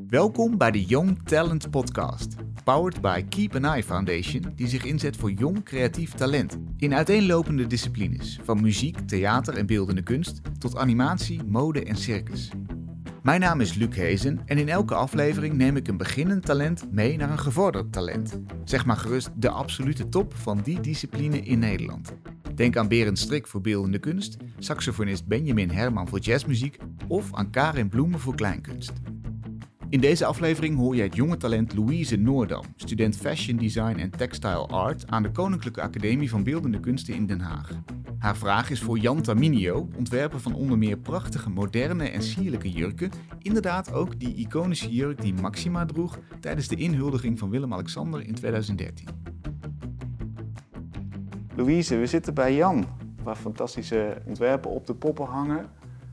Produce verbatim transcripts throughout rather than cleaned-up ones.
Welkom bij de Young Talent Podcast, powered by Keep an Eye Foundation, die zich inzet voor jong creatief talent in uiteenlopende disciplines, van muziek, theater en beeldende kunst tot animatie, mode en circus. Mijn naam is Luc Hezen en in elke aflevering neem ik een beginnend talent mee naar een gevorderd talent. Zeg maar gerust de absolute top van die discipline in Nederland. Denk aan Berend Strik voor beeldende kunst, saxofonist Benjamin Herman voor jazzmuziek of aan Karin Bloemen voor kleinkunst. In deze aflevering hoor je het jonge talent Louise Noordam, student Fashion Design en Textile Art aan de Koninklijke Academie van Beeldende Kunsten in Den Haag. Haar vraag is voor Jan Taminio, ontwerper van onder meer prachtige, moderne en sierlijke jurken. Inderdaad ook die iconische jurk die Maxima droeg tijdens de inhuldiging van Willem-Alexander in tweeduizend dertien. Louise, we zitten bij Jan, waar fantastische ontwerpen op de poppen hangen.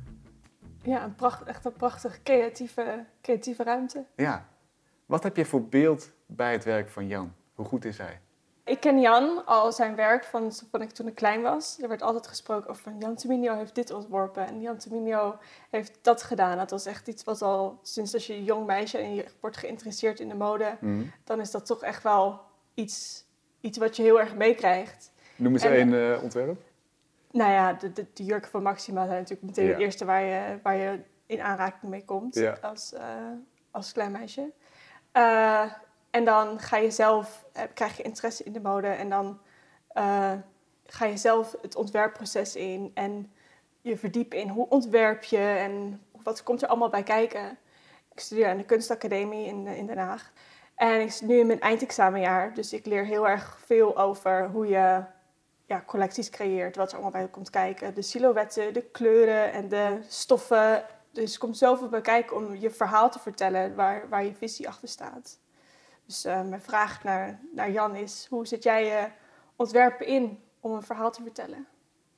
Ja, een pracht, echt een prachtige creatieve, creatieve ruimte. Ja. Wat heb je voor beeld bij het werk van Jan? Hoe goed is hij? Ik ken Jan al zijn werk van, van ik, toen ik klein was. Er werd altijd gesproken over van Jan Taminio heeft dit ontworpen en Jan Taminio heeft dat gedaan. Dat was echt iets wat al sinds als je een jong meisje en je wordt geïnteresseerd in de mode, mm. dan is dat toch echt wel iets, iets wat je heel erg meekrijgt. Noem eens één uh, ontwerp. Nou ja, de, de, de jurken van Maxima zijn natuurlijk meteen ja. het eerste waar je, waar je in aanraking mee komt ja. als, uh, als klein meisje. Uh, en dan ga je zelf, uh, krijg je interesse in de mode en dan uh, ga je zelf het ontwerpproces in en je verdiept in hoe ontwerp je en wat komt er allemaal bij kijken. Ik studeer aan de Kunstacademie in, in Den Haag en ik zit nu in mijn eindexamenjaar, dus ik leer heel erg veel over hoe je ja, collecties creëert, wat er allemaal bij komt kijken. De silhouetten, de kleuren en de stoffen. Dus er komt zoveel bij kijken om je verhaal te vertellen waar, waar je visie achter staat. Dus uh, mijn vraag naar, naar Jan is, hoe zet jij je ontwerpen in om een verhaal te vertellen?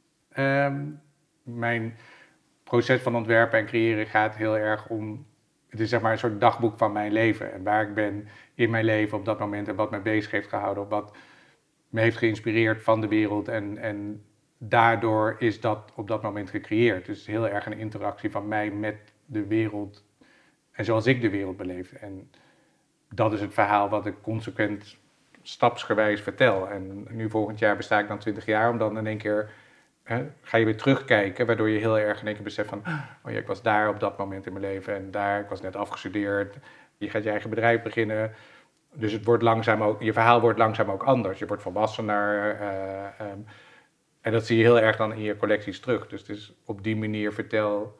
Um, mijn proces van ontwerpen en creëren gaat heel erg om, het is zeg maar een soort dagboek van mijn leven. En waar ik ben in mijn leven op dat moment en wat mij bezig heeft gehouden, of wat me heeft geïnspireerd van de wereld en, en daardoor is dat op dat moment gecreëerd. Dus heel erg een interactie van mij met de wereld en zoals ik de wereld beleef. En dat is het verhaal wat ik consequent stapsgewijs vertel. En nu volgend jaar besta ik dan twintig jaar, om dan in één keer hè, ga je weer terugkijken, waardoor je heel erg in één keer beseft van, oh ja, ik was daar op dat moment in mijn leven en daar, ik was net afgestudeerd, je gaat je eigen bedrijf beginnen. Dus het wordt langzaam ook, je verhaal wordt langzaam ook anders. Je wordt volwassener. Uh, um, en dat zie je heel erg dan in je collecties terug. Dus het is op die manier vertel...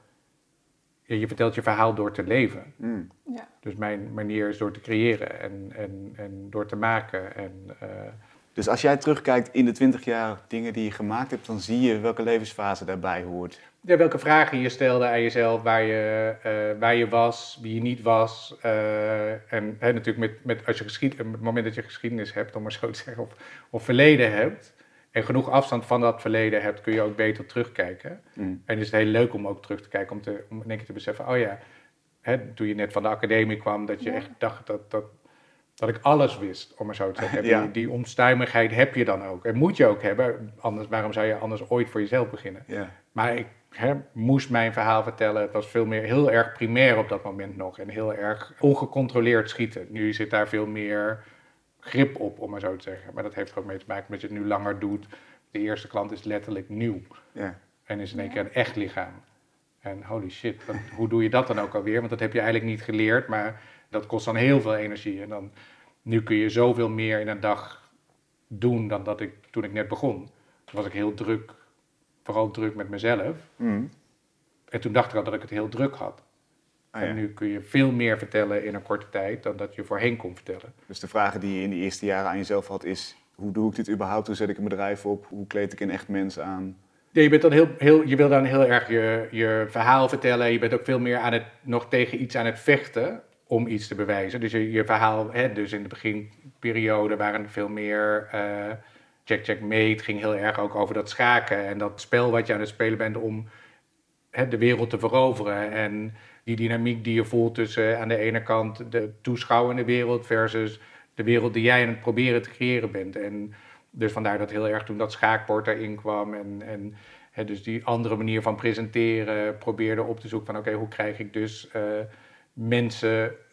Je, je vertelt je verhaal door te leven. Mm. Ja. Dus mijn manier is door te creëren en, en, en door te maken. En, uh, dus als jij terugkijkt in de twintig jaar dingen die je gemaakt hebt, dan zie je welke levensfase daarbij hoort. Ja, welke vragen je stelde aan jezelf, waar je, uh, waar je was, wie je niet was. Uh, en hè, natuurlijk met, met, als je geschied, op het moment dat je geschiedenis hebt, om maar zo te zeggen, of, of verleden hebt, en genoeg afstand van dat verleden hebt, kun je ook beter terugkijken. Mm. En is het heel leuk om ook terug te kijken, om, te, om in één keer te beseffen, oh ja, hè, toen je net van de academie kwam, dat je ja. echt dacht dat, dat, dat ik alles wist, om maar zo te zeggen. Ja. Die, die onstuimigheid heb je dan ook. En moet je ook hebben, anders, waarom zou je anders ooit voor jezelf beginnen? Ja. Maar ik He, moest mijn verhaal vertellen. Het was veel meer heel erg primair op dat moment nog. En heel erg ongecontroleerd schieten. Nu zit daar veel meer grip op, om maar zo te zeggen. Maar dat heeft er ook mee te maken met dat je het nu langer doet. De eerste klant is letterlijk nieuw. Ja. En is in één keer een echt lichaam. En holy shit, wat, hoe doe je dat dan ook alweer? Want dat heb je eigenlijk niet geleerd. Maar dat kost dan heel veel energie. En dan, nu kun je zoveel meer in een dag doen dan dat ik toen ik net begon. Toen was ik heel druk. Vooral druk met mezelf. Mm. En toen dacht ik al dat ik het heel druk had. Ah, ja. En nu kun je veel meer vertellen in een korte tijd dan dat je voorheen kon vertellen. Dus de vragen die je in de eerste jaren aan jezelf had is, hoe doe ik dit überhaupt? Hoe zet ik een bedrijf op? Hoe kleed ik een echt mens aan? Ja, je, bent dan heel, heel, je wil dan heel erg je, je verhaal vertellen. Je bent ook veel meer aan het, nog tegen iets aan het vechten om iets te bewijzen. Dus je, je verhaal, hè, dus in de beginperiode waren er veel meer... Uh, Jack Jack Mate ging heel erg ook over dat schaken en dat spel wat je aan het spelen bent om hè, de wereld te veroveren. En die dynamiek die je voelt tussen aan de ene kant de toeschouwende wereld versus de wereld die jij aan het proberen te creëren bent. En dus vandaar dat heel erg toen dat schaakbord erin kwam en, en hè, dus die andere manier van presenteren probeerde op te zoeken van oké, okay, hoe krijg ik dus uh, mensen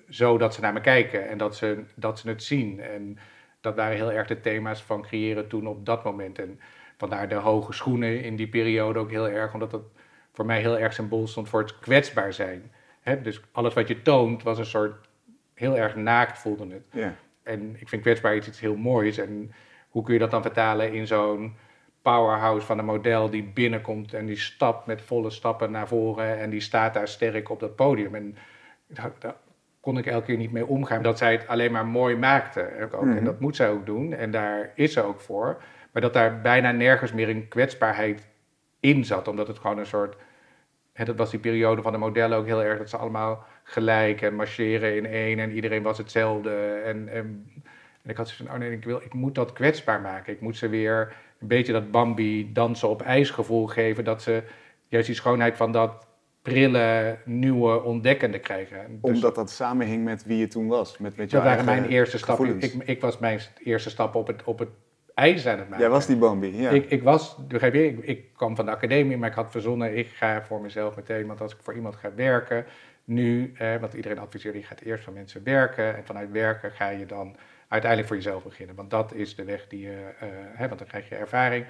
zo dat ze naar me kijken en dat ze, dat ze het zien. En dat waren heel erg de thema's van creëren toen op dat moment. En vandaar de hoge schoenen in die periode ook heel erg, omdat dat voor mij heel erg symbool stond voor het kwetsbaar zijn. He, dus alles wat je toont was een soort, heel erg naakt voelde het. Yeah. En ik vind kwetsbaarheid iets heel moois. En hoe kun je dat dan vertalen in zo'n powerhouse van een model die binnenkomt en die stapt met volle stappen naar voren en die staat daar sterk op dat podium. En daar, daar kon ik elke keer niet mee omgaan, dat zij het alleen maar mooi maakte. Ook. Mm-hmm. En dat moet zij ook doen en daar is ze ook voor. Maar dat daar bijna nergens meer een kwetsbaarheid in zat, omdat het gewoon een soort... Hè, dat was die periode van de modellen ook heel erg, dat ze allemaal gelijk en marcheren in één en iedereen was hetzelfde. En, en, en ik had zoiets van, oh nee, ik, wil, ik moet dat kwetsbaar maken. Ik moet ze weer een beetje dat Bambi dansen op ijs gevoel geven, dat ze juist die schoonheid van dat prille, nieuwe, ontdekkende krijgen. Dus, omdat dat samenhing met wie je toen was? Met, met dat waren mijn eerste stappen. Ik, ik was mijn eerste stappen op het, op het ijs aan het maken. Jij was die Bambi, ja. Ik, ik was, begrijp je, ik, ik kwam van de academie, maar ik had verzonnen, ik ga voor mezelf meteen, want als ik voor iemand ga werken, nu, eh, want iedereen adviseert, je gaat eerst van mensen werken en vanuit werken ga je dan uiteindelijk voor jezelf beginnen. Want dat is de weg die je, uh, hè, want dan krijg je ervaring.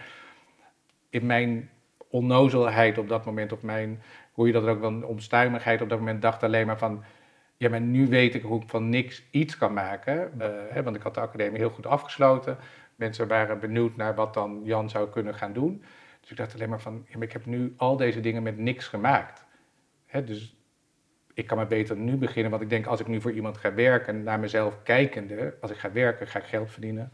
In mijn onnozelheid op dat moment, of mijn, hoe je dat ook wel, onstuimigheid op dat moment, dacht alleen maar van, ja, maar nu weet ik hoe ik van niks iets kan maken. Uh, hè, want ik had de academie heel goed afgesloten. Mensen waren benieuwd naar wat dan Jan zou kunnen gaan doen. Dus ik dacht alleen maar van, ja, maar ik heb nu al deze dingen met niks gemaakt. Hè, dus ik kan maar beter nu beginnen, want ik denk als ik nu voor iemand ga werken, naar mezelf kijkende, als ik ga werken, ga ik geld verdienen.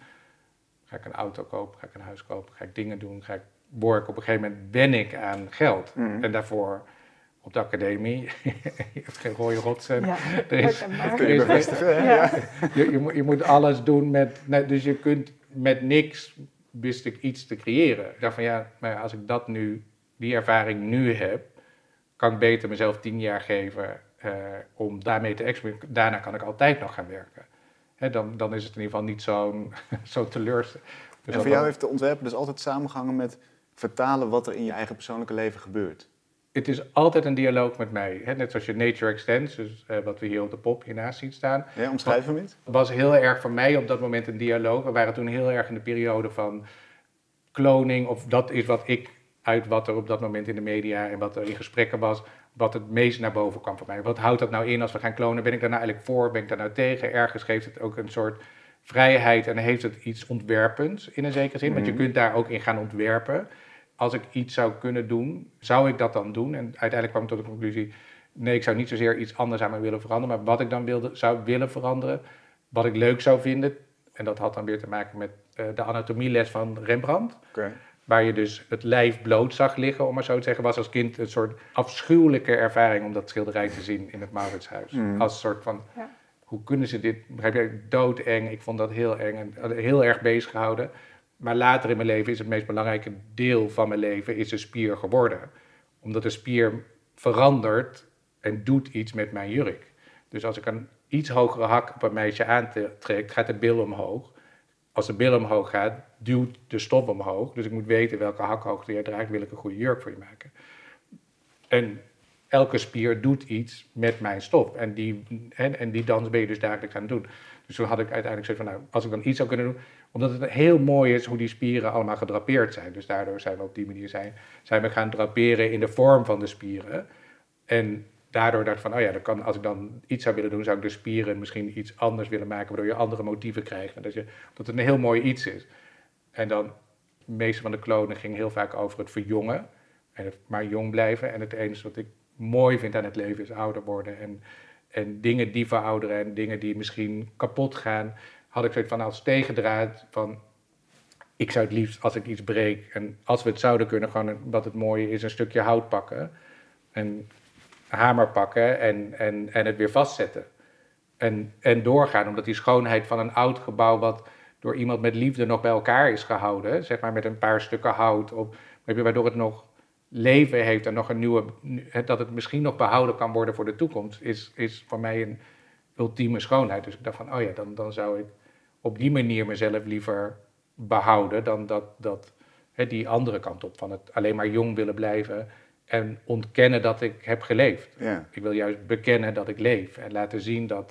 Ga ik een auto kopen, ga ik een huis kopen, ga ik dingen doen, ga ik werken. Op een gegeven moment ben ik aan geld. Mm. En daarvoor op de academie, je hebt geen rode rotsen. Ja, er is, dat kun je bevestigen, hè? Ja. Je, je, moet, je moet alles doen met, nou, dus je kunt met niks, wist ik iets te creëren. Ik dacht van ja, maar als ik dat nu, die ervaring nu heb, kan ik beter mezelf tien jaar geven uh, om daarmee te experimenteren. Daarna kan ik altijd nog gaan werken. Hè, dan, dan is het in ieder geval niet zo'n zo teleurstellend. Dus en voor jou heeft de ontwerper dus altijd samengehangen met vertalen wat er in je eigen persoonlijke leven gebeurt? Het is altijd een dialoog met mij. Hè? Net zoals je Nature Extends, dus, uh, wat we hier op de pop hiernaast zien staan. Ja, omschrijf hem eens. Het was heel erg voor mij op dat moment een dialoog. We waren toen heel erg in de periode van kloning. Of dat is wat ik, uit wat er op dat moment in de media en wat er in gesprekken was, wat het meest naar boven kwam voor mij. Wat houdt dat nou in als we gaan klonen? Ben ik daar nou eigenlijk voor? Ben ik daar nou tegen? Ergens geeft het ook een soort vrijheid en heeft het iets ontwerpends in een zekere zin. Mm-hmm. Want je kunt daar ook in gaan ontwerpen. Als ik iets zou kunnen doen, zou ik dat dan doen? En uiteindelijk kwam ik tot de conclusie, nee, ik zou niet zozeer iets anders aan me willen veranderen, maar wat ik dan wilde, zou willen veranderen, wat ik leuk zou vinden, en dat had dan weer te maken met uh, de anatomieles van Rembrandt, okay. Waar je dus het lijf bloot zag liggen, om maar zo te zeggen, was als kind een soort afschuwelijke ervaring om dat schilderij te zien in het Mauritshuis. Mm. Als een soort van, ja. Hoe kunnen ze dit, begrijp je, doodeng, ik vond dat heel eng en heel erg bezig gehouden. Maar later in mijn leven is het meest belangrijke deel van mijn leven is de spier geworden. Omdat de spier verandert en doet iets met mijn jurk. Dus als ik een iets hogere hak op een meisje aantrek, gaat de bil omhoog. Als de bil omhoog gaat, duwt de stof omhoog. Dus ik moet weten welke hakhoogte je draagt, wil ik een goede jurk voor je maken. En elke spier doet iets met mijn stof. En die, en, en die dans ben je dus dagelijks aan het doen. Dus toen had ik uiteindelijk zoiets van, nou, als ik dan iets zou kunnen doen, omdat het heel mooi is hoe die spieren allemaal gedrapeerd zijn. Dus daardoor zijn we op die manier zijn, zijn we gaan draperen in de vorm van de spieren. En daardoor dacht ik van, oh ja, dan kan, als ik dan iets zou willen doen, zou ik de spieren misschien iets anders willen maken, waardoor je andere motieven krijgt. En dat, je, dat het een heel mooi iets is. En dan, de meeste van de klonen ging heel vaak over het verjongen. En het maar jong blijven. En het enige wat ik mooi vind aan het leven is ouder worden. En, en dingen die verouderen en dingen die misschien kapot gaan, had ik zoiets van als tegendraad van, ik zou het liefst als ik iets breek en als we het zouden kunnen, gewoon een, wat het mooie is, een stukje hout pakken en een hamer pakken en, en, en het weer vastzetten. En, en doorgaan, omdat die schoonheid van een oud gebouw wat door iemand met liefde nog bij elkaar is gehouden, zeg maar met een paar stukken hout, of, waardoor het nog leven heeft en nog een nieuwe, dat het misschien nog behouden kan worden voor de toekomst, is, is voor mij een ultieme schoonheid. Dus ik dacht van, oh ja, dan, dan zou ik op die manier mezelf liever behouden dan dat, dat hè, die andere kant op van het alleen maar jong willen blijven en ontkennen dat ik heb geleefd. Ja. Ik wil juist bekennen dat ik leef en laten zien dat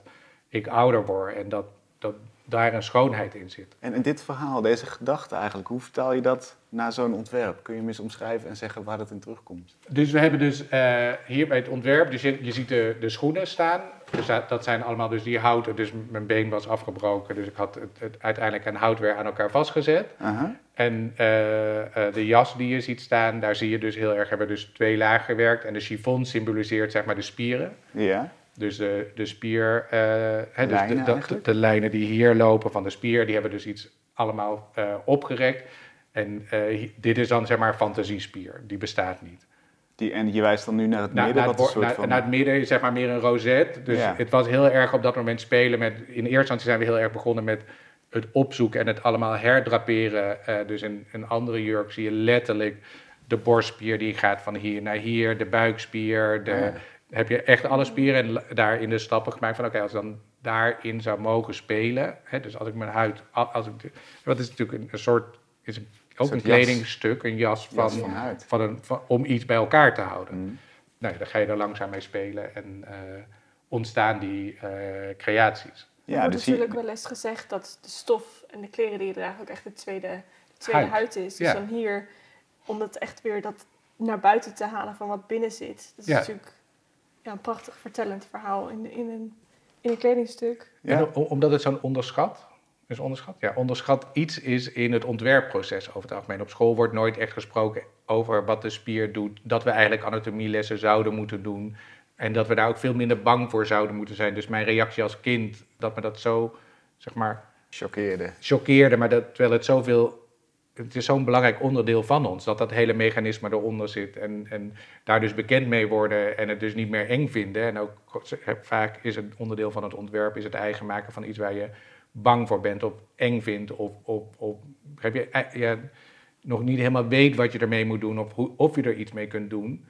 ik ouder word en dat, dat daar een schoonheid in zit. En in dit verhaal, deze gedachte eigenlijk, hoe vertaal je dat naar zo'n ontwerp? Kun je hem eens omschrijven en zeggen waar dat in terugkomt? Dus we hebben dus uh, hier bij het ontwerp, dus je, je ziet de, de schoenen staan. Dus dat, dat zijn allemaal dus die houten, dus mijn been was afgebroken. Dus ik had het, het uiteindelijk een houtwerk aan elkaar vastgezet. Uh-huh. En uh, uh, de jas die je ziet staan, daar zie je dus heel erg, hebben we dus twee lagen gewerkt. En de chiffon symboliseert zeg maar de spieren. Ja. Dus de, de spier, uh, hè, dus de, de, de, de lijnen die hier lopen van de spier, die hebben dus iets allemaal uh, opgerekt. En uh, dit is dan zeg maar fantasiespier, die bestaat niet. Die, en je wijst dan nu naar het midden? Naar, wat het, een soort naar, van... naar het midden is zeg maar meer een rozet. Dus ja. Het was heel erg op dat moment spelen met... In eerste instantie zijn we heel erg begonnen met het opzoeken en het allemaal herdraperen. Uh, dus in een andere jurk zie je letterlijk de borstspier die gaat van hier naar hier, de buikspier, de... Ja. Heb je echt alle spieren en daarin de stappen gemaakt van... oké, okay, als ik dan daarin zou mogen spelen... Hè, dus als ik mijn huid... Als ik, wat is natuurlijk een, een soort... Is een, ook een, een kledingstuk, een jas, van, jas van, huid. Van een, van, om iets bij elkaar te houden. Mm. Nou, dan ga je er langzaam mee spelen en uh, ontstaan die uh, creaties. Ja, er wordt dus natuurlijk wel eens gezegd dat de stof en de kleren die je draagt... ook echt de tweede, de tweede huid. huid is. Dus ja. Dan hier, om het echt weer dat naar buiten te halen van wat binnen zit... Dat is ja. natuurlijk... Ja, een prachtig vertellend verhaal in, in, een, in een kledingstuk. Ja. En omdat het zo'n onderschat, is onderschat? Ja, onderschat iets is in het ontwerpproces over het algemeen. Op school wordt nooit echt gesproken over wat de spier doet. Dat we eigenlijk anatomie-lessen zouden moeten doen. En dat we daar ook veel minder bang voor zouden moeten zijn. Dus mijn reactie als kind, dat me dat zo, zeg maar... Choqueerde. Choqueerde, maar dat, terwijl het zoveel... Het is zo'n belangrijk onderdeel van ons, dat dat hele mechanisme eronder zit. En, en daar dus bekend mee worden en het dus niet meer eng vinden. En ook vaak is het onderdeel van het ontwerp, is het eigen maken van iets waar je bang voor bent of eng vindt. Of, of, of heb je ja, nog niet helemaal weet wat je ermee moet doen of, hoe, of je er iets mee kunt doen.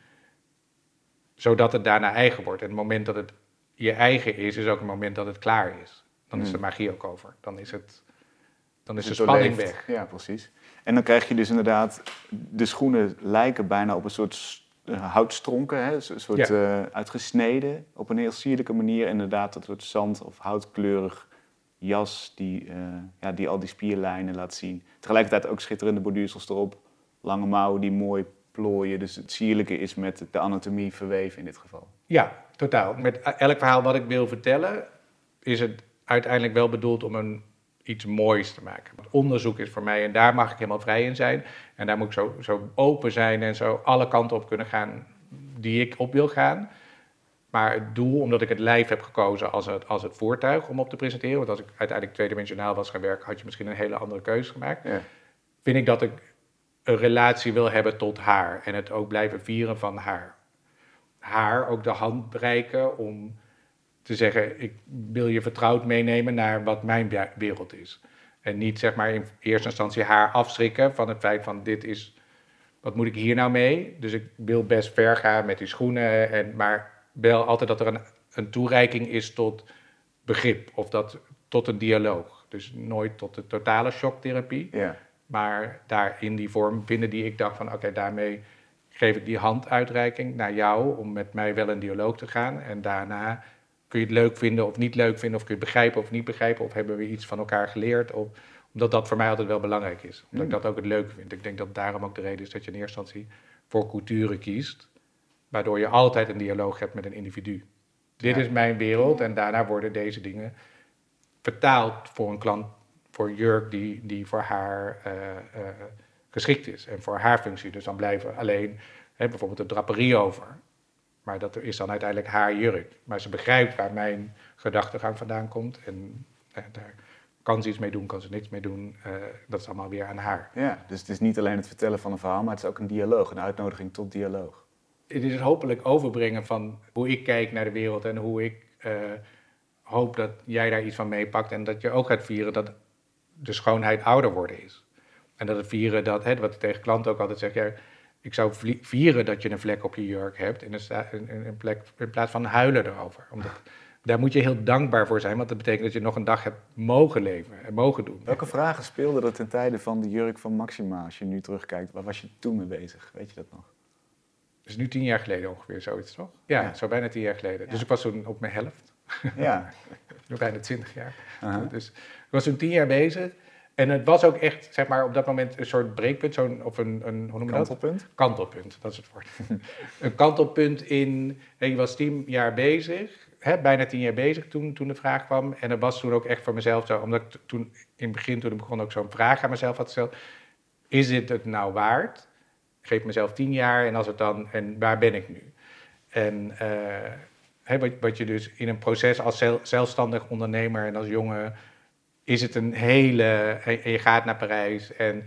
Zodat het daarna eigen wordt. En het moment dat het je eigen is, is ook het moment dat het klaar is. Dan is hmm. de magie ook over. Dan is, het, dan is de spanning weg. Ja, precies. En dan krijg je dus inderdaad, de schoenen lijken bijna op een soort uh, houtstronken, hè? Een soort ja. uh, uitgesneden, op een heel sierlijke manier. Inderdaad, dat soort zand- of houtkleurig jas die, uh, ja, die al die spierlijnen laat zien. Tegelijkertijd ook schitterende borduursels erop, lange mouwen die mooi plooien. Dus het sierlijke is met de anatomie verweven in dit geval. Ja, totaal. Met elk verhaal wat ik wil vertellen, is het uiteindelijk wel bedoeld om een... iets moois te maken. Want onderzoek is voor mij, en daar mag ik helemaal vrij in zijn. En daar moet ik zo, zo open zijn en zo alle kanten op kunnen gaan die ik op wil gaan. Maar het doel, omdat ik het lijf heb gekozen als het, als het voertuig om op te presenteren... want als ik uiteindelijk tweedimensionaal was gaan werken... had je misschien een hele andere keuze gemaakt. Ja. Vind ik dat ik een relatie wil hebben tot haar. En het ook blijven vieren van haar. Haar ook de hand bereiken om... te zeggen, ik wil je vertrouwd meenemen naar wat mijn wereld is. En niet zeg maar in eerste instantie haar afschrikken van het feit van dit is, wat moet ik hier nou mee? Dus ik wil best ver gaan met die schoenen, en, maar wel altijd dat er een, een toereiking is tot begrip of dat, tot een dialoog. Dus nooit tot de totale shocktherapie, ja. Maar daar in die vorm vinden die ik dacht van oké, okay, daarmee geef ik die handuitreiking naar jou om met mij wel in dialoog te gaan en daarna... Kun je het leuk vinden of niet leuk vinden, of kun je het begrijpen of niet begrijpen, of hebben we iets van elkaar geleerd, of, omdat dat voor mij altijd wel belangrijk is. Omdat mm. ik dat ook het leuke vind. Ik denk dat daarom ook de reden is dat je in eerste instantie voor culturen kiest, waardoor je altijd een dialoog hebt met een individu. Ja. Dit is mijn wereld en daarna worden deze dingen vertaald voor een klant, voor jurk die, die voor haar uh, uh, geschikt is en voor haar functie. Dus dan blijven alleen hè, bijvoorbeeld de draperie over. Maar dat is dan uiteindelijk haar jurk. Maar ze begrijpt waar mijn gedachtegang vandaan komt. En eh, daar kan ze iets mee doen, kan ze niks mee doen. Uh, dat is allemaal weer aan haar. Ja, dus het is niet alleen het vertellen van een verhaal, maar het is ook een dialoog, een uitnodiging tot dialoog. Het is het hopelijk overbrengen van hoe ik kijk naar de wereld en hoe ik uh, hoop dat jij daar iets van meepakt. En dat je ook gaat vieren dat de schoonheid ouder worden is. En dat het vieren dat, hè, wat ik tegen klanten ook altijd zeg... Ja, ik zou vieren dat je een vlek op je jurk hebt in, een, in, plek, in plaats van huilen erover. Omdat, daar moet je heel dankbaar voor zijn, want dat betekent dat je nog een dag hebt mogen leven en mogen doen. Welke vragen speelden er ten tijde van de jurk van Maxima? Als je nu terugkijkt, waar was je toen mee bezig? Weet je dat nog? Dat is nu tien jaar geleden ongeveer zoiets, toch? Ja, ja. Zo bijna tien jaar geleden. Ja. Dus ik was toen op mijn helft. Ja. Bijna twintig jaar. Uh-huh. Dus ik was toen tien jaar bezig. En het was ook echt, zeg maar, op dat moment een soort breekpunt, zo'n, of een, een hoe noem je kantelpunt? Dat? Kantelpunt, dat is het woord. Een kantelpunt in, hey, je was tien jaar bezig, hè, bijna tien jaar bezig toen, toen de vraag kwam. En dat was toen ook echt voor mezelf zo, omdat ik toen in het begin, toen ik begon, ook zo'n vraag aan mezelf had gesteld. Is dit het nou waard? Ik geef mezelf tien jaar en als het dan, en waar ben ik nu? En uh, hè, wat, wat je dus in een proces als zelf, zelfstandig ondernemer en als jongen, is het een hele, en je gaat naar Parijs en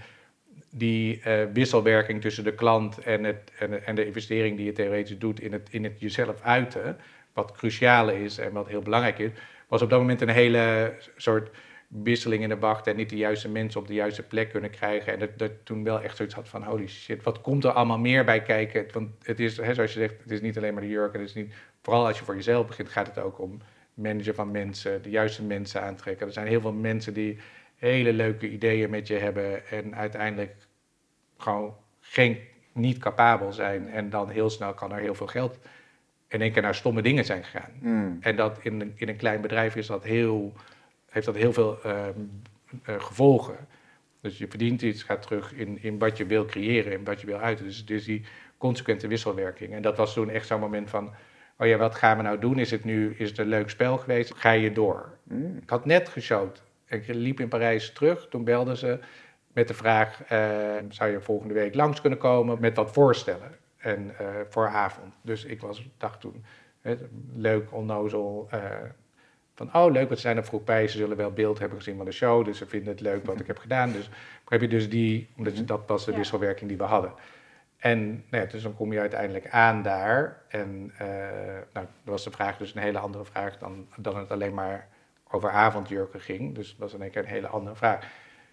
die uh, wisselwerking tussen de klant en, het, en, en de investering die je theoretisch doet in het, in het jezelf uiten, wat cruciaal is en wat heel belangrijk is, was op dat moment een hele soort wisseling in de wacht en niet de juiste mensen op de juiste plek kunnen krijgen. En dat, dat toen wel echt zoiets had van, holy shit, wat komt er allemaal meer bij kijken? Want het is, hè, zoals je zegt, het is niet alleen maar de jurk. Het is niet, vooral als je voor jezelf begint, gaat het ook om managen van mensen, de juiste mensen aantrekken. Er zijn heel veel mensen die hele leuke ideeën met je hebben en uiteindelijk gewoon geen, niet capabel zijn. En dan heel snel kan er heel veel geld in één keer naar stomme dingen zijn gegaan. Mm. En dat in, in een klein bedrijf is dat heel, heeft dat heel veel uh, uh, gevolgen. Dus je verdient iets, gaat terug in, in wat je wil creëren en wat je wil uiten. Dus, dus die consequente wisselwerking. En dat was toen echt zo'n moment van, oh ja, wat gaan we nou doen? Is het nu is het een leuk spel geweest? Ga je door? Mm. Ik had net geshowd. Ik liep in Parijs terug. Toen belden ze met de vraag, uh, zou je volgende week langs kunnen komen met wat voorstellen? En uh, voor avond. Dus ik was, dacht toen, hè, leuk, onnozel. Uh, van, oh leuk, wat zijn er vroeg bij? Ze zullen wel beeld hebben gezien van de show. Dus ze vinden het leuk wat ik heb gedaan. Dus heb je dus die, omdat je, dat was de ja. wisselwerking die we hadden. En nou ja, dus dan kom je uiteindelijk aan daar. En uh, nou, dat was de vraag dus een hele andere vraag dan, dan het alleen maar over avondjurken ging. Dus dat was in één keer een hele andere vraag.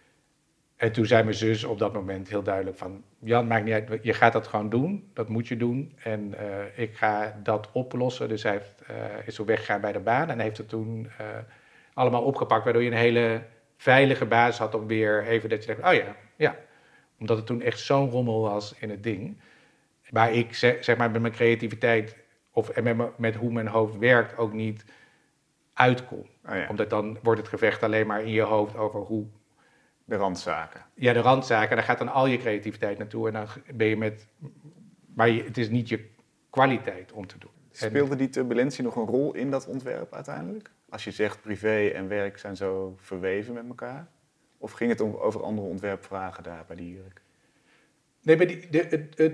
En toen zei mijn zus op dat moment heel duidelijk van, Jan, maakt niet uit, je gaat dat gewoon doen, dat moet je doen. En uh, ik ga dat oplossen. Dus hij heeft, uh, is zo weggegaan bij de baan en heeft het toen uh, allemaal opgepakt, waardoor je een hele veilige basis had om weer even dat je dacht, oh ja, ja. Omdat het toen echt zo'n rommel was in het ding. Waar ik zeg, zeg maar met mijn creativiteit of en met, met hoe mijn hoofd werkt ook niet uitkom. Oh ja. Omdat dan wordt het gevecht alleen maar in je hoofd over hoe... De randzaken. Ja, de randzaken. Daar gaat dan al je creativiteit naartoe. En dan ben je met... Maar je, het is niet je kwaliteit om te doen. Speelde die turbulentie nog een rol in dat ontwerp uiteindelijk? Als je zegt privé en werk zijn zo verweven met elkaar? Of ging het over andere ontwerpvragen daar bij die jurk? Nee, bij die, de, het, het,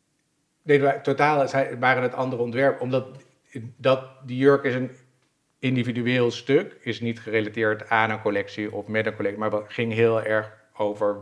nee, totaal waren het andere ontwerpen. Omdat dat, die jurk is een individueel stuk, is niet gerelateerd aan een collectie of met een collectie, maar het ging heel erg over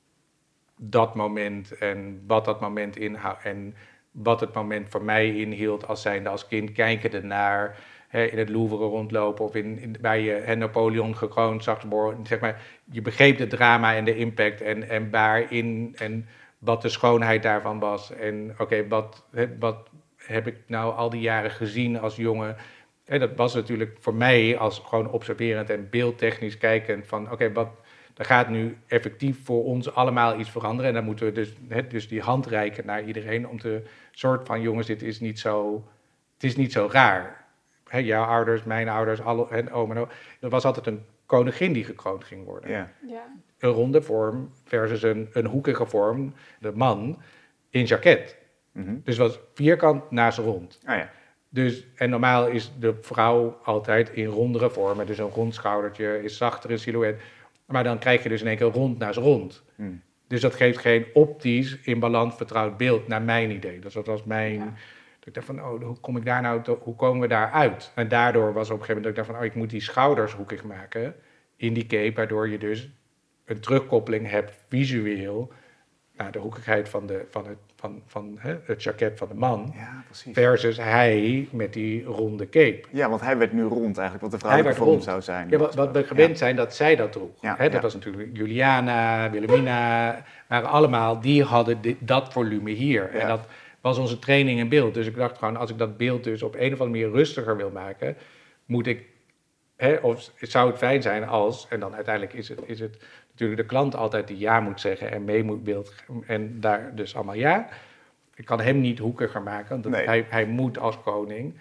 dat moment en wat dat moment inhoudt en wat het moment voor mij inhield als zijnde als kind kijkende naar hè, in het Louvre rondlopen of in, in, bij je hè, Napoleon gekroond zag, zeg maar, je begreep het drama en de impact en, en waarin en wat de schoonheid daarvan was en oké, okay, wat, wat heb ik nou al die jaren gezien als jongen. En dat was natuurlijk voor mij als gewoon observerend en beeldtechnisch kijkend van oké, okay, wat er gaat nu effectief voor ons allemaal iets veranderen. En dan moeten we dus, he, dus die hand reiken naar iedereen om te soort van jongens, dit is niet zo, het is niet zo raar. He, jouw ouders, mijn ouders, alle, en oom en oom. Er was altijd een koningin die gekroond ging worden. Ja. Ja. Een ronde vorm versus een, een hoekige vorm, de man in jacket. Mm-hmm. Dus het was vierkant naast rond. Ah, ja. Dus, en normaal is de vrouw altijd in rondere vormen, dus een rond schoudertje, is zachter in silhouet. Maar dan krijg je dus in één keer rond naast rond. Hmm. Dus dat geeft geen optisch in balans vertrouwd beeld, naar mijn idee. Dus dat was mijn... Ja. Dat ik dacht van, oh, hoe kom ik daar nou, te, hoe komen we daar uit? En daardoor was op een gegeven moment dat ik dacht van, oh, ik moet die schouders hoekig maken in die cape, waardoor je dus een terugkoppeling hebt visueel naar de hoekigheid van, de, van, het, van, van hè, het jacket van de man. Ja, precies. Versus hij met die ronde cape. Ja, want hij werd nu rond eigenlijk, wat de vrouwelijke vorm zou zijn. Ja, wat, wat we gewend ja. zijn dat zij dat droeg. Ja, hè, dat ja. was natuurlijk Juliana, Wilhelmina, waren allemaal, die hadden dit, dat volume hier. Ja. En dat was onze training in beeld. Dus ik dacht gewoon, als ik dat beeld dus op een of andere manier rustiger wil maken, moet ik, hè, of zou het fijn zijn als, en dan uiteindelijk is het, is het natuurlijk de klant altijd die ja moet zeggen en mee moet beeld, en daar dus allemaal ja. Ik kan hem niet hoekiger maken, want nee. hij, hij moet als koning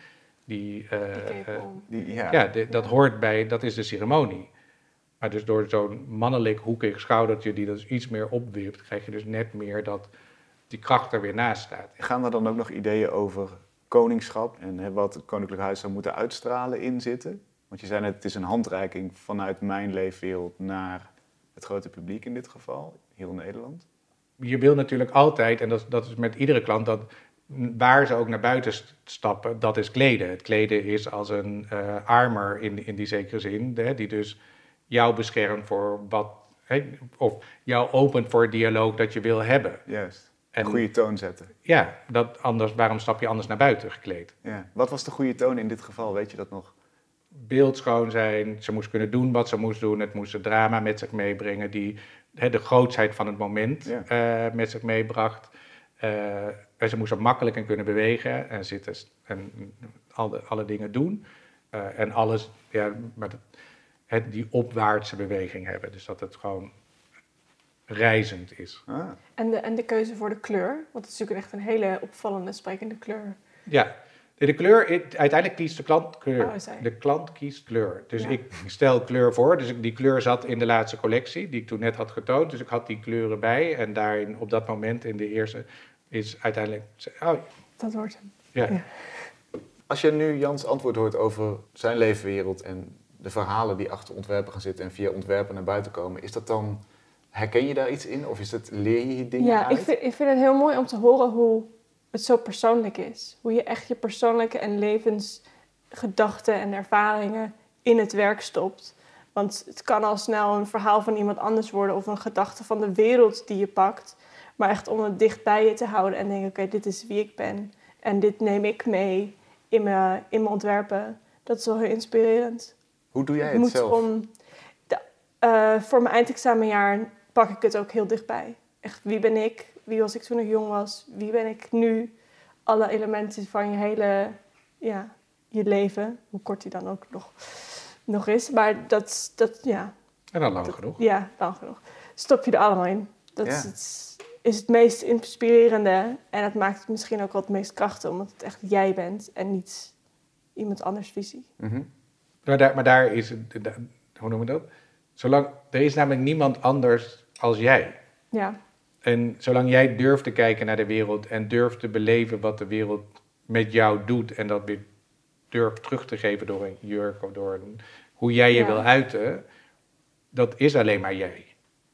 Die, uh, uh, die, ja, ja de, dat hoort bij, dat is de ceremonie. Maar dus door zo'n mannelijk hoekig schoudertje die dus iets meer opwirpt, krijg je dus net meer dat die kracht er weer naast staat. Gaan er dan ook nog ideeën over koningschap en hè, wat het Koninklijk Huis zou moeten uitstralen in zitten? Want je zei net, het is een handreiking vanuit mijn leefwereld naar het grote publiek in dit geval, heel Nederland. Je wil natuurlijk altijd, en dat, dat is met iedere klant, dat waar ze ook naar buiten stappen, dat is kleden. Het kleden is als een uh, armor in, in die zekere zin, hè, die dus jou beschermt voor wat, hè, of jou opent voor het dialoog dat je wil hebben. Juist, een goede toon zetten. Ja, dat anders, waarom stap je anders naar buiten gekleed? Ja. Wat was de goede toon in dit geval, weet je dat nog? Beeldschoon zijn, ze moest kunnen doen wat ze moest doen, het moest het drama met zich meebrengen, die hè, de grootsheid van het moment ja. uh, met zich meebracht. Uh, en ze moest er makkelijk in kunnen bewegen en zitten en alle, alle dingen doen. Uh, en alles, ja, maar dat, het, die opwaartse beweging hebben. Dus dat het gewoon reizend is. Ah. En, de, en de keuze voor de kleur, want het is natuurlijk echt een hele opvallende, sprekende kleur. Ja, de, de kleur, uiteindelijk kiest de klant kleur. Oh, de klant kiest kleur. Dus ja. ik stel kleur voor. Dus die kleur zat in de laatste collectie, die ik toen net had getoond. Dus ik had die kleuren bij. En daarin, op dat moment, in de eerste, is uiteindelijk... Oh, dat wordt hem. Ja. ja. Als je nu Jans antwoord hoort over zijn leefwereld en de verhalen die achter ontwerpen gaan zitten en via ontwerpen naar buiten komen, is dat dan, herken je daar iets in? Of is het, leer je je dingen ja, uit? ik vind, ik vind het heel mooi om te horen hoe het zo persoonlijk is. Hoe je echt je persoonlijke en levensgedachten en ervaringen in het werk stopt. Want het kan al snel een verhaal van iemand anders worden of een gedachte van de wereld die je pakt. Maar echt om het dicht bij je te houden en denken, oké, okay, dit is wie ik ben. En dit neem ik mee in mijn, in mijn ontwerpen. Dat is wel heel inspirerend. Hoe doe jij het moet zelf? Om de, uh, voor mijn eindexamenjaar pak ik het ook heel dichtbij. Echt, wie ben ik? Wie was ik toen ik jong was? Wie ben ik nu? Alle elementen van je hele, ja, je leven. Hoe kort die dan ook nog, nog is. Maar dat, dat, ja. En dan lang dat, genoeg. Ja, lang genoeg. Stop je er allemaal in. Dat ja. is, het, is het meest inspirerende. En dat maakt het misschien ook wel het meest krachtig. Omdat het echt jij bent en niet iemand anders visie. Mm-hmm. Maar, daar, maar daar is, hoe noemen we dat? Zolang, er is namelijk niemand anders als jij. Ja. En zolang jij durft te kijken naar de wereld en durft te beleven wat de wereld met jou doet en dat weer durft terug te geven door een jurk of door een, hoe jij je ja. wil uiten, dat is alleen maar jij.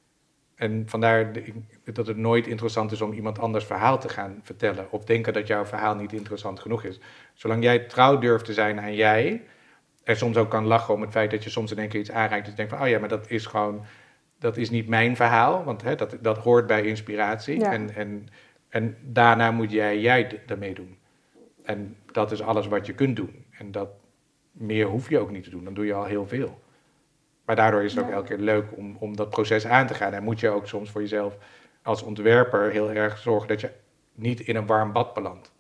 En vandaar dat het nooit interessant is om iemand anders verhaal te gaan vertellen of denken dat jouw verhaal niet interessant genoeg is. Zolang jij trouw durft te zijn aan jij en soms ook kan lachen om het feit dat je soms in één keer iets aanreikt en je denkt van, oh ja, maar dat is gewoon, dat is niet mijn verhaal, want hè, dat, dat hoort bij inspiratie. Ja. En, en, en daarna moet jij jij daarmee doen. En dat is alles wat je kunt doen. En dat meer hoef je ook niet te doen, dan doe je al heel veel. Maar daardoor is het ook ja. elke keer leuk om, om dat proces aan te gaan. En moet je ook soms voor jezelf als ontwerper heel erg zorgen dat je niet in een warm bad belandt.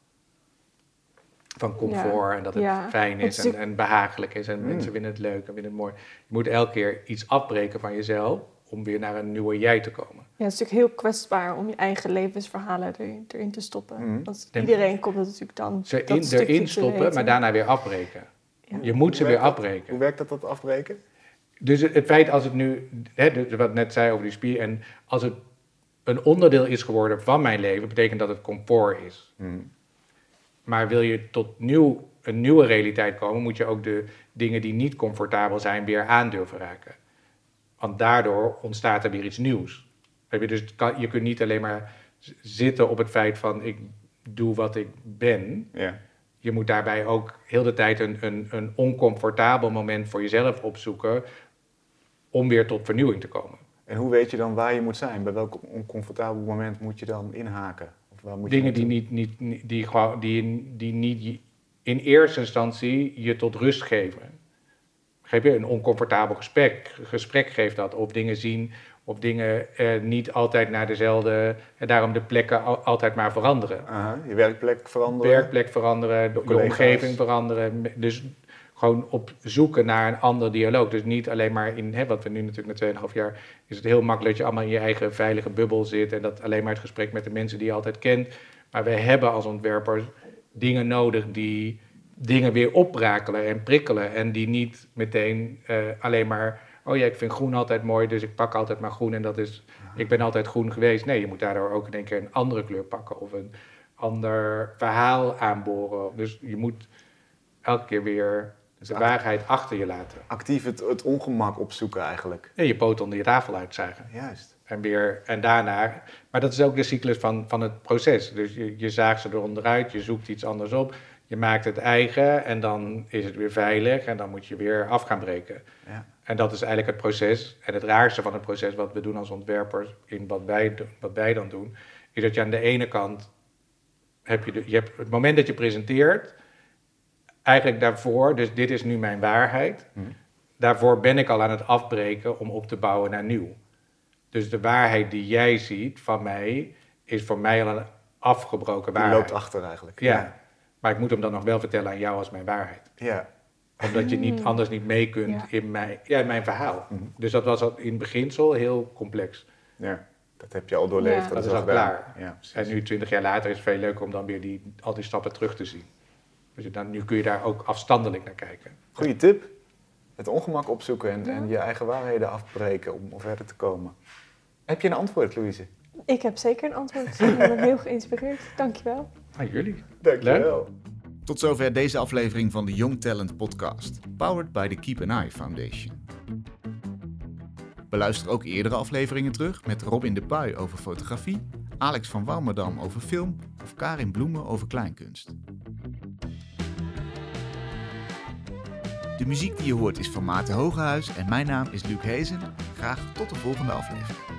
Van comfort ja. en dat het ja. fijn is en, en behagelijk is en mm. mensen vinden het leuk en vinden het mooi. Je moet elke keer iets afbreken van jezelf om weer naar een nieuwe jij te komen. Ja, het is natuurlijk heel kwetsbaar om je eigen levensverhalen erin, erin te stoppen. Mm. Want en iedereen komt het natuurlijk dan ze in, erin stoppen, maar daarna weer afbreken. Ja. Je moet ze weer dat, afbreken. Hoe werkt dat, dat afbreken? Dus het, het feit als het nu, hè, wat ik net zei over die spier, en als het een onderdeel is geworden van mijn leven, betekent dat het comfort is. Mm. Maar wil je tot nieuw, een nieuwe realiteit komen, moet je ook de dingen die niet comfortabel zijn weer aan durven raken. Want daardoor ontstaat er weer iets nieuws. Dus je kunt niet alleen maar zitten op het feit van ik doe wat ik ben. Ja. Je moet daarbij ook heel de tijd een, een, een oncomfortabel moment voor jezelf opzoeken om weer tot vernieuwing te komen. En hoe weet je dan waar je moet zijn? Bij welk oncomfortabel moment moet je dan inhaken? Of waar moet Dingen je die, niet, niet, die, die, die, die niet in eerste instantie je tot rust geven. Geef je een oncomfortabel gesprek, gesprek geeft dat. Of dingen zien, of dingen eh, niet altijd naar dezelfde, en daarom de plekken al, altijd maar veranderen. Aha, je werkplek veranderen. Werkplek veranderen, de, de omgeving veranderen. Dus gewoon op zoeken naar een ander dialoog. Dus niet alleen maar in, hè, wat we nu natuurlijk na twee komma vijf jaar, is het heel makkelijk dat je allemaal in je eigen veilige bubbel zit en dat alleen maar het gesprek met de mensen die je altijd kent. Maar we hebben als ontwerpers dingen nodig die dingen weer oprakelen en prikkelen. En die niet meteen uh, alleen maar... oh ja, ik vind groen altijd mooi, dus ik pak altijd maar groen en dat is... ik ben altijd groen geweest. Nee, je moet daardoor ook in één keer een andere kleur pakken of een ander verhaal aanboren. Dus je moet elke keer weer de dus waarheid achter je laten. Actief het, het ongemak opzoeken eigenlijk. Ja, je poot onder je tafel uitzagen. Juist. En weer, en daarna... Maar dat is ook de cyclus van, van het proces. Dus je, je zaagt ze eronder uit, je zoekt iets anders op... je maakt het eigen en dan is het weer veilig en dan moet je weer af gaan breken. Ja. En dat is eigenlijk het proces. En het raarste van het proces wat we doen als ontwerpers, in wat wij, wat wij dan doen, is dat je aan de ene kant heb je, de, je hebt het moment dat je presenteert, eigenlijk daarvoor, dus dit is nu mijn waarheid, hmm. daarvoor ben ik al aan het afbreken om op te bouwen naar nieuw. Dus de waarheid die jij ziet van mij, is voor mij al een afgebroken waarheid. Die loopt achter eigenlijk. Ja. ja. Maar ik moet hem dan nog wel vertellen aan jou als mijn waarheid. Ja. Omdat je niet, anders niet mee kunt ja. in, mijn, ja, in mijn verhaal. Mm-hmm. Dus dat was in het beginsel heel complex. Ja, dat heb je al doorleefd. Ja. Dat, dat is al klaar. Ja, en nu, twintig jaar later, is het veel leuker om dan weer die, al die stappen terug te zien. Dus dan, nu kun je daar ook afstandelijk naar kijken. Goeie tip. Het ongemak opzoeken en, ja. en je eigen waarheden afbreken om verder te komen. Heb je een antwoord, Louise? Ik heb zeker een antwoord. Ik ben heel geïnspireerd. Dankjewel. Ah, jullie. Dankjewel. Tot zover deze aflevering van de Young Talent Podcast, powered by the Keep an Eye Foundation. Beluister ook eerdere afleveringen terug met Robin de Puy over fotografie, Alex van Warmerdam over film of Karin Bloemen over kleinkunst. De muziek die je hoort is van Maarten Hogehuis en mijn naam is Luc Hezen. Graag tot de volgende aflevering.